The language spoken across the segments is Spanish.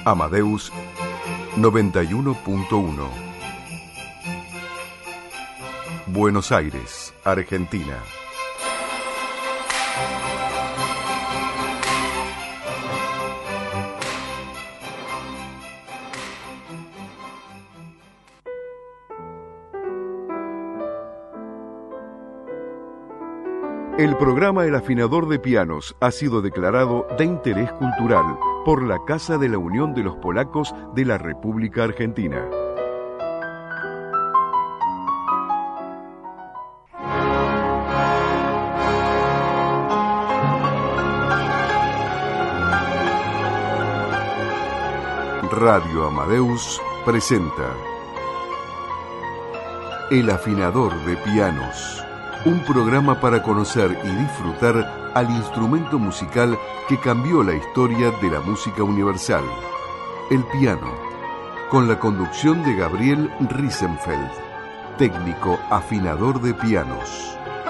Amadeus 91.1. Buenos Aires, Argentina. El programa El Afinador de Pianos ha sido declarado de interés cultural por la Casa de la Unión de los Polacos de la República Argentina. Radio Amadeus presenta El Afinador de Pianos. Un programa para conocer y disfrutar al instrumento musical que cambió la historia de la música universal, el piano, con la conducción de Gabriel Riesenfeld, técnico afinador de pianos.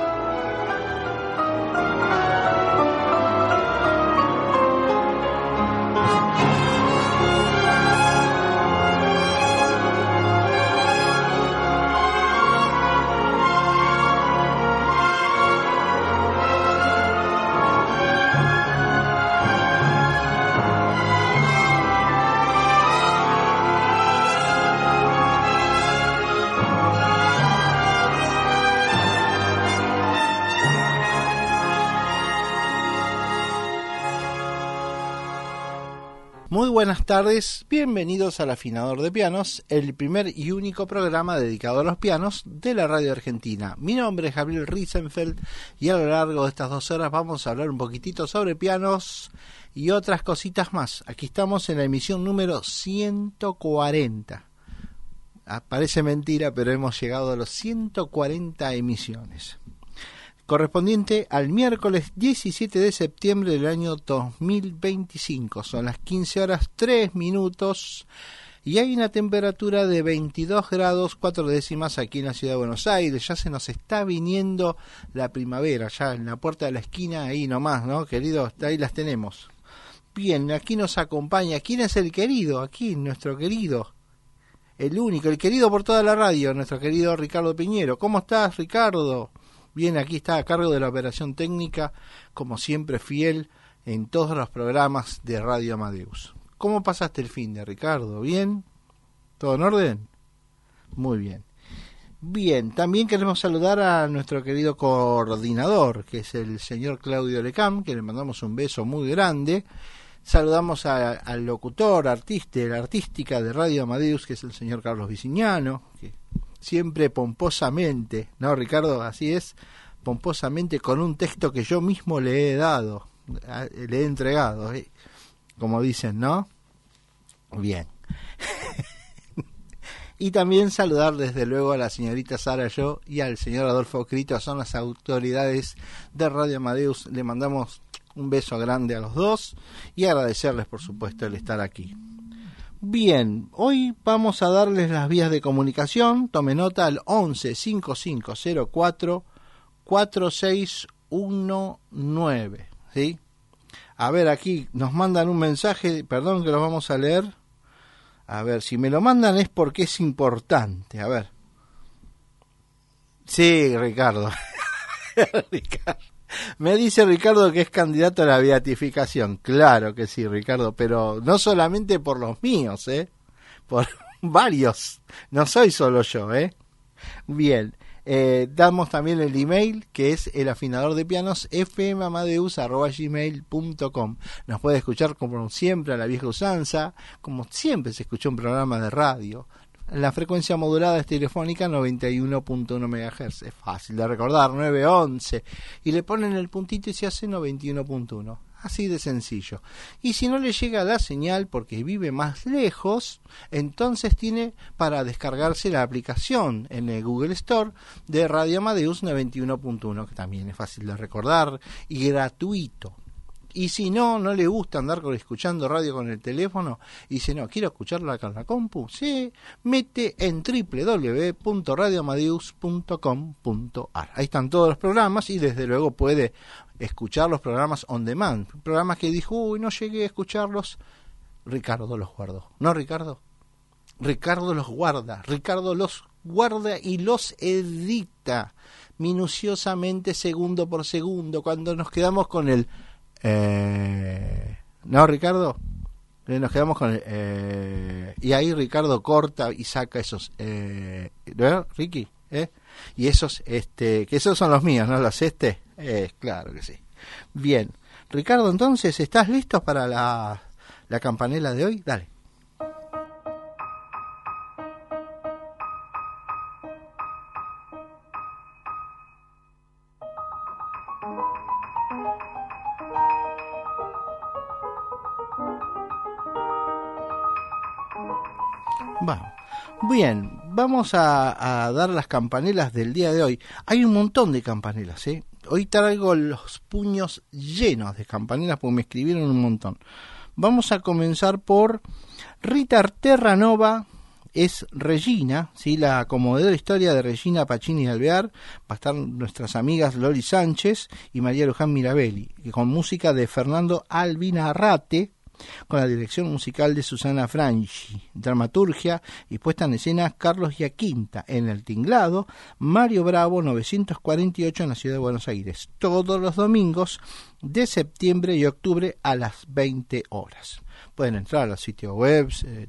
Muy buenas tardes, bienvenidos al Afinador de Pianos, el primer y único programa dedicado a los pianos de la radio argentina. Mi nombre es Gabriel Riesenfeld y a lo largo de estas 2 horas vamos a hablar un poquitito sobre pianos y otras cositas más. Aquí estamos en la emisión número 140. Parece mentira, pero hemos llegado a los 140 emisiones. Correspondiente al miércoles 17 de septiembre del año 2025. Son las 15 horas 3 minutos y hay una temperatura de 22 grados 4 décimas aquí en la ciudad de Buenos Aires. Ya se nos está viniendo la primavera, ya en la puerta de la esquina, ahí nomás, ¿no, queridos? Ahí las tenemos. Bien, aquí nos acompaña. ¿Quién es el querido? Aquí, nuestro querido, el único, el querido por toda la radio, nuestro querido Ricardo Piñero. ¿Cómo estás, Ricardo? Bien, aquí está a cargo de la operación técnica, como siempre fiel en todos los programas de Radio Amadeus. ¿Cómo pasaste el fin de, Ricardo? ¿Bien? ¿Todo en orden? Muy bien. Bien, también queremos saludar a nuestro querido coordinador, que es el señor Claudio Lecam, que le mandamos un beso muy grande. Saludamos al locutor, la artística de Radio Amadeus, que es el señor Carlos Vicignano, que siempre pomposamente, ¿no, Ricardo? Así es, pomposamente, con un texto que yo mismo le he dado, le he entregado, como dicen, ¿no? Bien. Y también saludar desde luego a la señorita Sara Yo y al señor Adolfo Crito, son las autoridades de Radio Amadeus. Le mandamos un beso grande a los dos y agradecerles, por supuesto, el estar aquí. Bien, hoy vamos a darles las vías de comunicación. Tome nota al 11 5504 4619, ¿sí? A ver, aquí nos mandan un mensaje, perdón que lo vamos a leer. A ver, si me lo mandan es porque es importante, a ver. Sí, Ricardo. Ricardo. Me dice Ricardo que es candidato a la beatificación. Claro que sí, Ricardo, pero no solamente por los míos, por varios. No soy solo yo, Bien, damos también el email, que es elafinadordepianos@gmail.com. Nos puede escuchar como siempre a la vieja usanza, como siempre se escuchó un programa de radio. La frecuencia modulada es telefónica 91.1 MHz. Es fácil de recordar, 911. Y le ponen el puntito y se hace 91.1. Así de sencillo. Y si no le llega la señal porque vive más lejos, entonces tiene para descargarse la aplicación en el Google Store de Radio Amadeus 91.1, que también es fácil de recordar y gratuito. Y si no le gusta andar escuchando radio con el teléfono y dice, no, quiero escucharla con la compu, se mete en www.radioamadeus.com.ar. Ahí están todos los programas y desde luego puede escuchar los programas on demand. Programas que dijo, no llegué a escucharlos Ricardo los guardó. ¿No, Ricardo? Ricardo los guarda. Ricardo los guarda y los edita minuciosamente, segundo por segundo. Cuando nos quedamos con el... ¿No, Ricardo? Nos quedamos con el... y ahí Ricardo corta y saca esos... ¿no, Ricky? Y esos, que esos son los míos, ¿no? Los claro que sí. Bien. Ricardo, entonces, ¿estás listo para la campanela de hoy? Dale. Vamos. Bien, vamos a dar las campanelas del día de hoy. Hay un montón de campanelas, ¿eh? Hoy traigo los puños llenos de campanelas porque me escribieron un montón. Vamos a comenzar por Rita Terranova, es Regina, ¿sí? La conmovedora historia de Regina Pacini de Alvear. Va a estar nuestras amigas Loli Sánchez y María Luján Mirabelli, con música de Fernando Albinarrate, con la dirección musical de Susana Franchi, dramaturgia y puesta en escena Carlos Giaquinta, en el tinglado Mario Bravo 948 en la ciudad de Buenos Aires, todos los domingos de septiembre y octubre a las 20 horas. Pueden entrar a los sitios web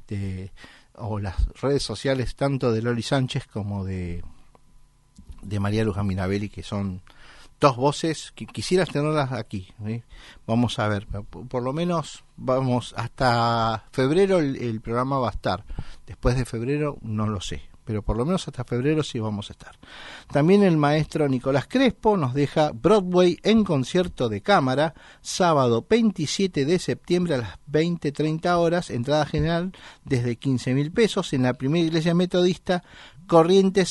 o las redes sociales tanto de Loli Sánchez como de María Luján Mirabelli, que son dos voces que quisieras tenerlas aquí, ¿sí? Vamos a ver, por lo menos vamos hasta febrero el programa va a estar. Después de febrero no lo sé, pero por lo menos hasta febrero sí vamos a estar. También el maestro Nicolás Crespo nos deja Broadway en concierto de cámara, sábado 27 de septiembre a las 20:30 horas, entrada general desde 15.000 pesos en la primera iglesia metodista, Corrientes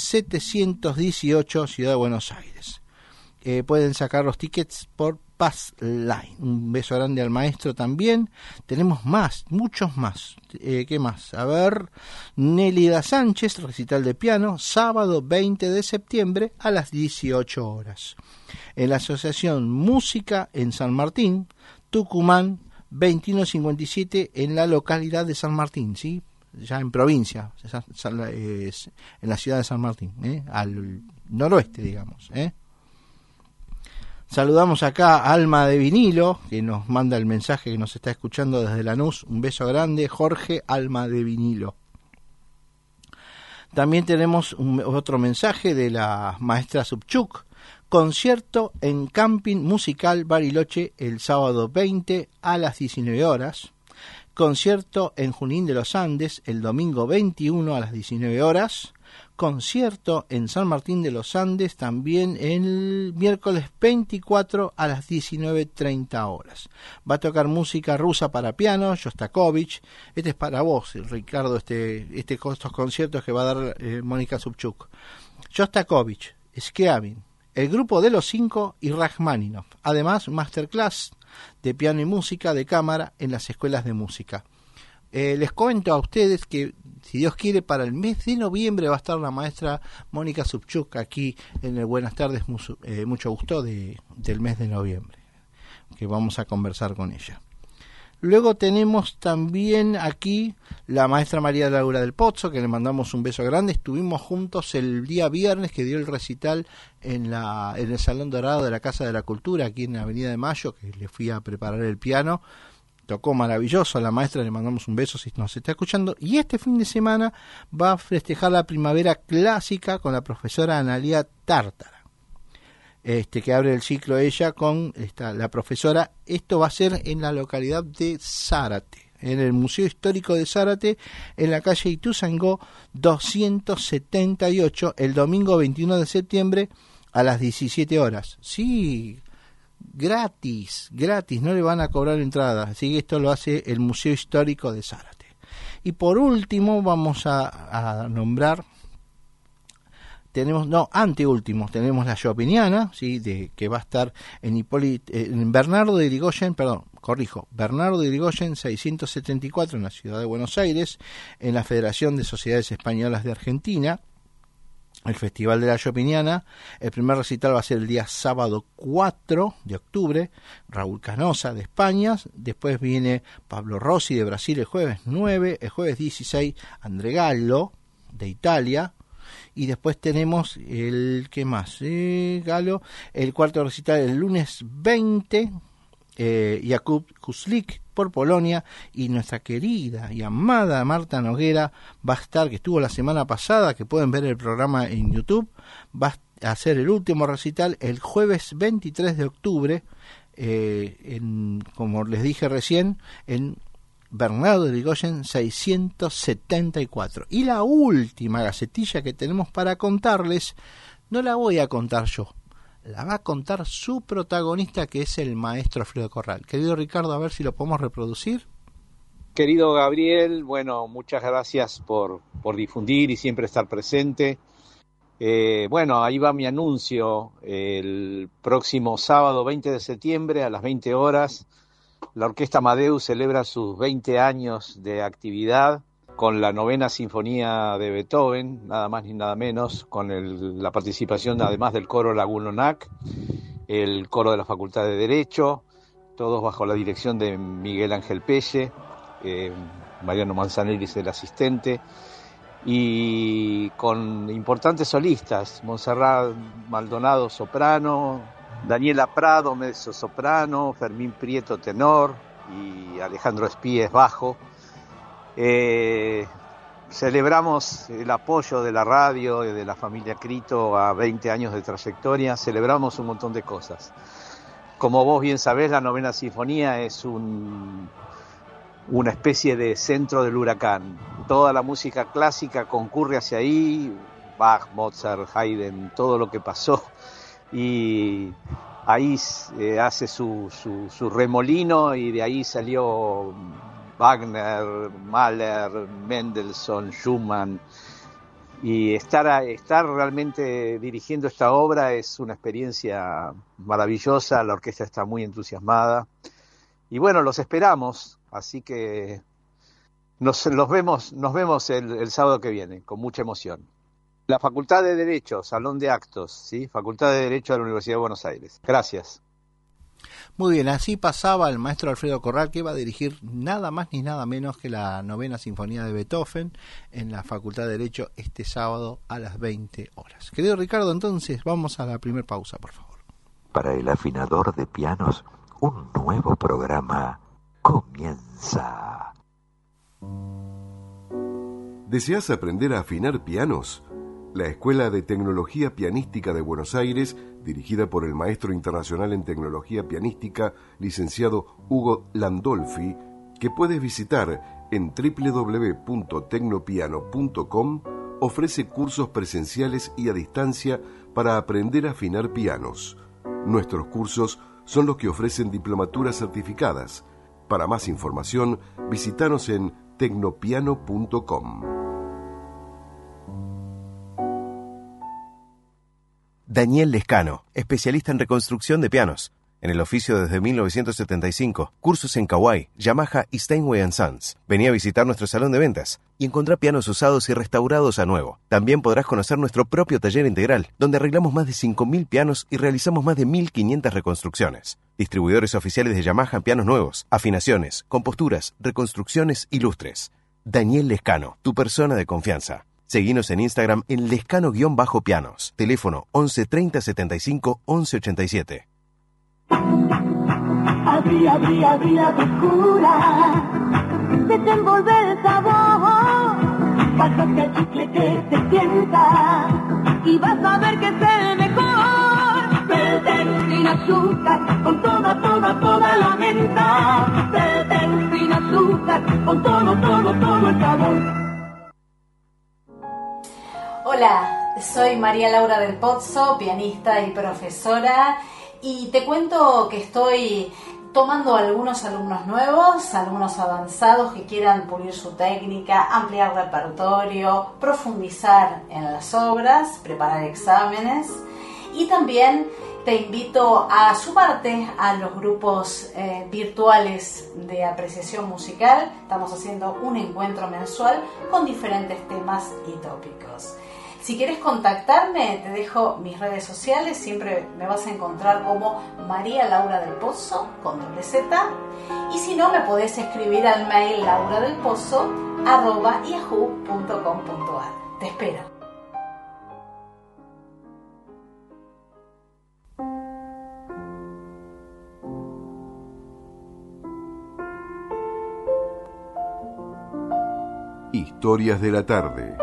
718, Ciudad de Buenos Aires. Pueden sacar los tickets por Passline. Un beso grande al maestro también. Tenemos más, muchos más. ¿Qué más? A ver, Nélida Sánchez, recital de piano, sábado 20 de septiembre a las 18 horas. En la Asociación Música en San Martín, Tucumán, 2157 en la localidad de San Martín, ¿sí? Ya en provincia, en la ciudad de San Martín, al noroeste, digamos, Saludamos acá a Alma de Vinilo, que nos manda el mensaje, que nos está escuchando desde Lanús. Un beso grande, Jorge, Alma de Vinilo. También tenemos otro mensaje de la maestra Subchuk. Concierto en Camping Musical Bariloche el sábado 20 a las 19 horas. Concierto en Junín de los Andes el domingo 21 a las 19 horas. Concierto en San Martín de los Andes también el miércoles 24 a las 19:30 horas. Va a tocar música rusa para piano, Shostakovich. Este es para vos, Ricardo, estos conciertos que va a dar Mónica Subchuk. Shostakovich, Scriabin, el grupo de los 5 y Rachmaninoff. Además, masterclass de piano y música de cámara en las escuelas de música. Les comento a ustedes que, si Dios quiere, para el mes de noviembre va a estar la maestra Mónica Subchuk aquí en el Buenas Tardes, mucho gusto, del mes de noviembre, que vamos a conversar con ella. Luego tenemos también aquí la maestra María Laura del Pozzo, que le mandamos un beso grande. Estuvimos juntos el día viernes que dio el recital en el Salón Dorado de la Casa de la Cultura, aquí en la Avenida de Mayo, que le fui a preparar el piano. Tocó maravilloso, a la maestra le mandamos un beso si nos está escuchando. Y este fin de semana va a festejar la primavera clásica con la profesora Analía Tártara, que abre el ciclo ella con la profesora. Esto va a ser en la localidad de Zárate, en el Museo Histórico de Zárate, en la calle Ituzaingó 278, el domingo 21 de septiembre a las 17 horas. Sí, gratis, no le van a cobrar entrada, así que esto lo hace el Museo Histórico de Zárate. Y por último vamos a nombrar, tenemos la Chopiniana, ¿sí? Que va a estar en Bernardo de Irigoyen, Bernardo de Irigoyen 674 en la ciudad de Buenos Aires, en la Federación de Sociedades Españolas de Argentina. el Festival de la Chopiniana. El primer recital va a ser el día sábado 4 de octubre, Raúl Canosa de España. Después viene Pablo Rossi de Brasil el jueves 9, el jueves 16 André Gallo de Italia. Y después tenemos ¿qué más? Galo, el cuarto recital el lunes 20, Jakub Kuslik por Polonia, y nuestra querida y amada Marta Noguera va a estar, que estuvo la semana pasada, que pueden ver el programa en YouTube, va a hacer el último recital el jueves 23 de octubre, como les dije recién, en Bernardo de Irigoyen 674. Y la última gacetilla que tenemos para contarles, no la voy a contar yo, la va a contar su protagonista, que es el maestro Alfredo Corral. Querido Ricardo, a ver si lo podemos reproducir. Querido Gabriel, bueno, muchas gracias por difundir y siempre estar presente. Bueno, ahí va mi anuncio. El próximo sábado 20 de septiembre a las 20 horas, la Orquesta Amadeus celebra sus 20 años de actividad con la 9ª Sinfonía de Beethoven, nada más ni nada menos, con la participación además del coro Lagunonac, el coro de la Facultad de Derecho, todos bajo la dirección de Miguel Ángel Pelle, Mariano Manzanelli es el asistente, y con importantes solistas, Montserrat Maldonado soprano, Daniela Prado mezzosoprano, Fermín Prieto tenor y Alejandro Espíes bajo. Celebramos el apoyo de la radio y de la familia Crito a 20 años de trayectoria, celebramos un montón de cosas. Como vos bien sabés, la 9ª Sinfonía es una especie de centro del huracán. Toda la música clásica concurre hacia ahí, Bach, Mozart, Haydn, todo lo que pasó, y ahí hace su remolino, y de ahí salió Wagner, Mahler, Mendelssohn, Schumann, y estar realmente dirigiendo esta obra es una experiencia maravillosa. La orquesta está muy entusiasmada y bueno, los esperamos, así que nos vemos el sábado que viene con mucha emoción. La Facultad de Derecho, Salón de Actos, ¿sí? Facultad de Derecho de la Universidad de Buenos Aires. Gracias. Muy bien, así pasaba el maestro Alfredo Corral, que va a dirigir nada más ni nada menos que la 9ª Sinfonía de Beethoven en la Facultad de Derecho este sábado a las 20 horas. Querido Ricardo, entonces vamos a la primera pausa, por favor. Para el afinador de pianos, un nuevo programa comienza. ¿Deseas aprender a afinar pianos? La Escuela de Tecnología Pianística de Buenos Aires, dirigida por el maestro internacional en tecnología pianística, licenciado Hugo Landolfi, que puedes visitar en www.tecnopiano.com, ofrece cursos presenciales y a distancia para aprender a afinar pianos. Nuestros cursos son los que ofrecen diplomaturas certificadas. Para más información, visítanos en tecnopiano.com. Daniel Lescano, especialista en reconstrucción de pianos. En el oficio desde 1975. Cursos en Kawai, Yamaha y Steinway & Sons. Vení a visitar nuestro salón de ventas y encontrá pianos usados y restaurados a nuevo. También podrás conocer nuestro propio taller integral, donde arreglamos más de 5.000 pianos y realizamos más de 1.500 reconstrucciones. Distribuidores oficiales de Yamaha en pianos nuevos, afinaciones, composturas, reconstrucciones y lustres. Daniel Lescano, tu persona de confianza. Seguinos en Instagram en lescano_pianos. Teléfono 11 30 75 11 87. Abrí tu cura, desenvolver el sabor, pásate el chicle que te sienta y vas a ver que es el mejor. Belden sin azúcar, con toda la menta. Belden sin azúcar, con todo el sabor. Hola, soy María Laura del Pozzo, pianista y profesora, y te cuento que estoy tomando algunos alumnos nuevos, alumnos avanzados que quieran pulir su técnica, ampliar repertorio, profundizar en las obras, preparar exámenes, y también te invito a sumarte a los grupos virtuales de apreciación musical. Estamos haciendo un encuentro mensual con diferentes temas y tópicos. Si quieres contactarme, te dejo mis redes sociales, siempre me vas a encontrar como María Laura del Pozo, con doble Z, y si no, me podés escribir al mail lauradelpozo@yahoo.com.ar. Te espero. Historias de la tarde.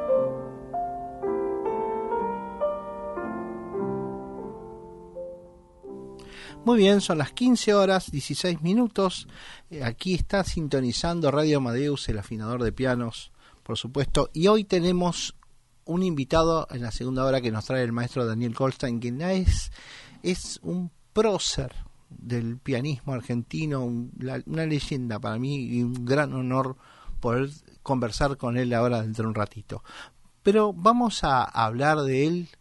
Muy bien, son las 15 horas 16 minutos. Aquí está sintonizando Radio Amadeus, el afinador de pianos, por supuesto. Y hoy tenemos un invitado en la segunda hora que nos trae el maestro Daniel Goldstein, que es un prócer del pianismo argentino, una leyenda para mí y un gran honor poder conversar con él ahora dentro de un ratito. Pero vamos a hablar de él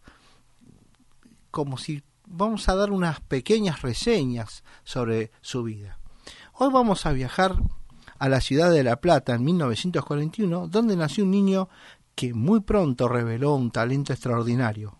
como si vamos a dar unas pequeñas reseñas sobre su vida. Hoy vamos a viajar a la ciudad de La Plata en 1941, donde nació un niño que muy pronto reveló un talento extraordinario.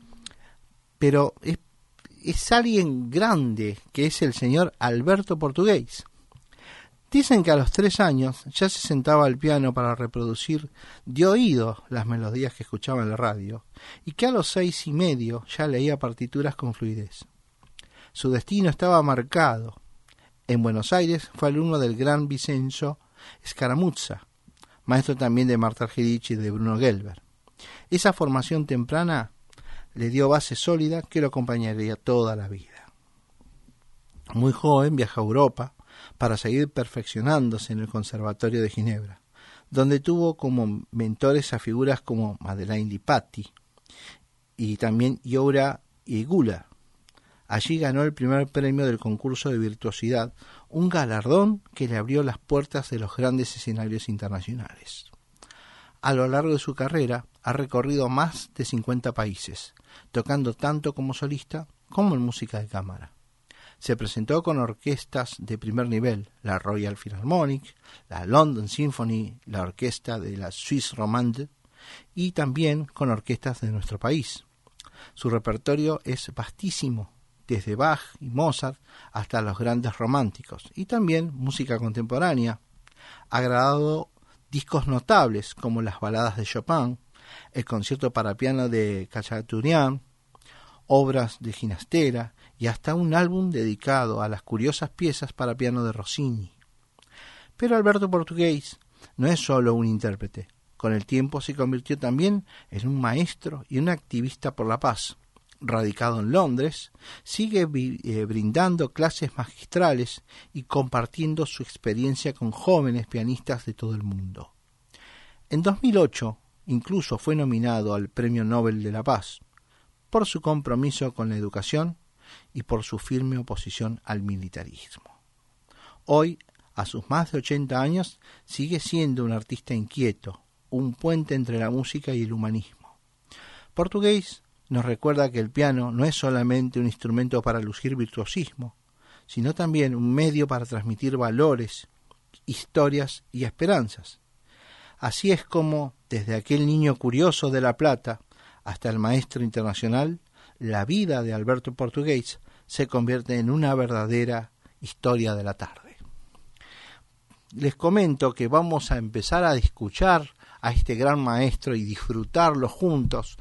Pero es alguien grande, que es el señor Alberto Portugués. Dicen que a los 3 años ya se sentaba al piano para reproducir de oído las melodías que escuchaba en la radio, y que a los 6 y medio ya leía partituras con fluidez. Su destino estaba marcado. En Buenos Aires fue alumno del gran Vincenzo Scaramuzza, maestro también de Marta Argerich y de Bruno Gelber. Esa formación temprana le dio base sólida que lo acompañaría toda la vida. Muy joven viajó a Europa para seguir perfeccionándose en el Conservatorio de Ginebra, donde tuvo como mentores a figuras como Madeleine Lipatti y también Youra Igula. Allí ganó el primer premio del concurso de virtuosidad, un galardón que le abrió las puertas de los grandes escenarios internacionales. A lo largo de su carrera ha recorrido más de 50 países, tocando tanto como solista como en música de cámara. Se presentó con orquestas de primer nivel, la Royal Philharmonic, la London Symphony, la orquesta de la Suisse Romande y también con orquestas de nuestro país. Su repertorio es vastísimo, desde Bach y Mozart hasta los grandes románticos, y también música contemporánea. Ha grabado discos notables como las baladas de Chopin, el concierto para piano de Khachaturian, obras de Ginastera y hasta un álbum dedicado a las curiosas piezas para piano de Rossini. Pero Alberto Portugués no es solo un intérprete. Con el tiempo se convirtió también en un maestro y un activista por la paz. Radicado en Londres, sigue brindando clases magistrales y compartiendo su experiencia con jóvenes pianistas de todo el mundo. En 2008 incluso fue nominado al Premio Nobel de la Paz por su compromiso con la educación y por su firme oposición al militarismo. Hoy, a sus más de 80 años, sigue siendo un artista inquieto, un puente entre la música y el humanismo. Portugués nos recuerda que el piano no es solamente un instrumento para lucir virtuosismo, sino también un medio para transmitir valores, historias y esperanzas. Así es como, desde aquel niño curioso de La Plata hasta el maestro internacional, la vida de Alberto Portugués se convierte en una verdadera historia de la tarde. Les comento que vamos a empezar a escuchar a este gran maestro y disfrutarlo juntos.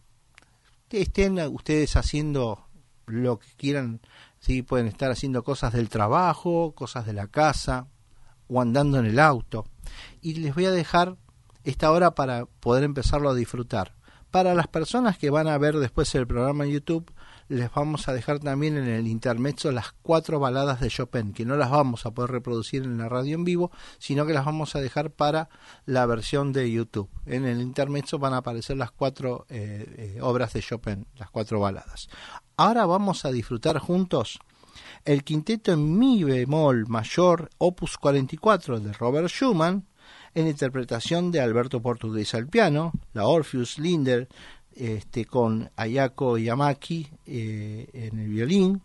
Estén ustedes haciendo lo que quieran, ¿sí? Pueden estar haciendo cosas del trabajo, cosas de la casa o andando en el auto. Y les voy a dejar esta hora para poder empezarlo a disfrutar. Para las personas que van a ver después el programa en YouTube, les vamos a dejar también en el intermezzo las 4 baladas de Chopin, que no las vamos a poder reproducir en la radio en vivo, sino que las vamos a dejar para la versión de YouTube. En el intermezzo van a aparecer las 4 obras de Chopin, las 4 baladas. Ahora vamos a disfrutar juntos el quinteto en mi bemol mayor, opus 44 de Robert Schumann, en interpretación de Alberto Portugués al piano, la Orpheus Linder con Ayako Yamaki en el violín,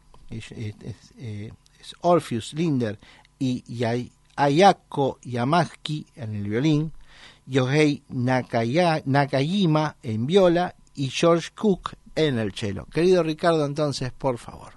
es Orpheus Linder y Ayako Yamaki en el violín, Yohei Nakajima en viola y George Cook en el cello. Querido Ricardo, entonces, por favor.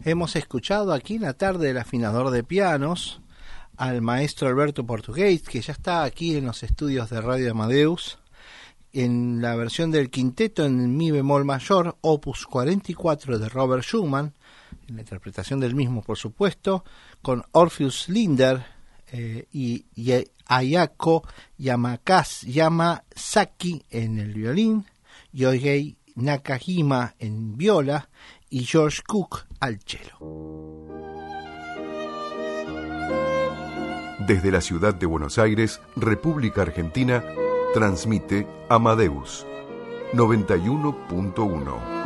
Hemos escuchado aquí en la tarde del afinador de pianos al maestro Alberto Portugués, que ya está aquí en los estudios de Radio Amadeus, en la versión del quinteto en mi bemol mayor, opus 44 de Robert Schumann, en la interpretación del mismo, por supuesto, con Orpheus Linder y Ayako Yamasaki en el violín, Yohei Nakajima en viola y George Cook al cello. Desde la ciudad de Buenos Aires, República Argentina, transmite Amadeus 91.1.